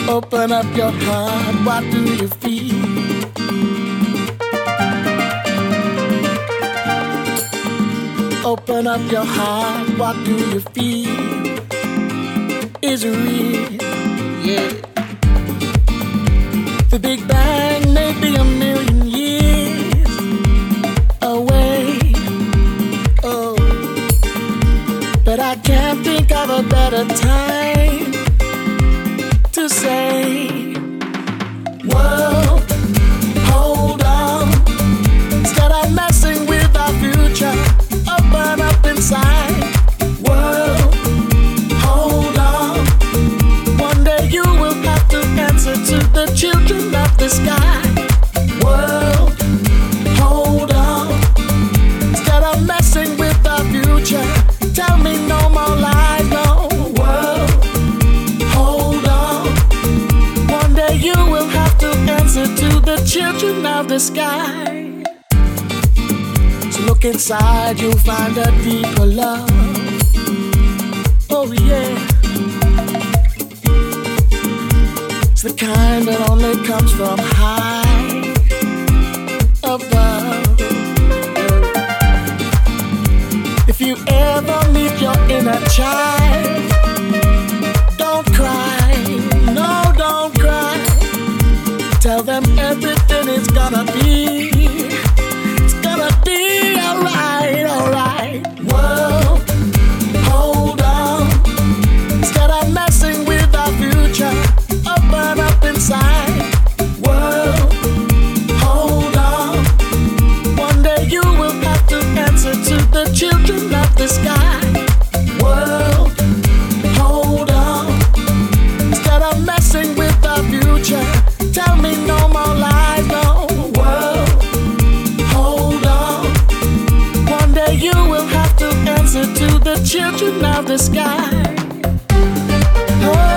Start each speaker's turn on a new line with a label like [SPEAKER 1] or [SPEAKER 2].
[SPEAKER 1] Open up your heart, what do you feel? Open up your heart, what do you feel? Is it real? Yeah. The Big Bang may be a million years away. Oh, but I can't think of a better time to say, world, hold on. Instead of messing with our future, open up inside. World, hold on. One day you will have to answer to the children of the sky. World, hold on. Instead of messing with our future, tell me no more lies, no. World, hold on. One day you will have to answer to the children of the sky. So look inside, you'll find a deeper love. Oh yeah. It's the kind that only comes from high above. If you ever meet your inner child, don't cry, no, don't cry. Tell them everything is gonna be alright, alright. World, hold on. Instead of messing with our future, open up inside. World, hold on. One day you will have to answer to the children of the sky. World, hold on. Instead of messing with our future, tell me no more lies, no. World, hold on. One day you will have to answer to the children of the sky. Oh.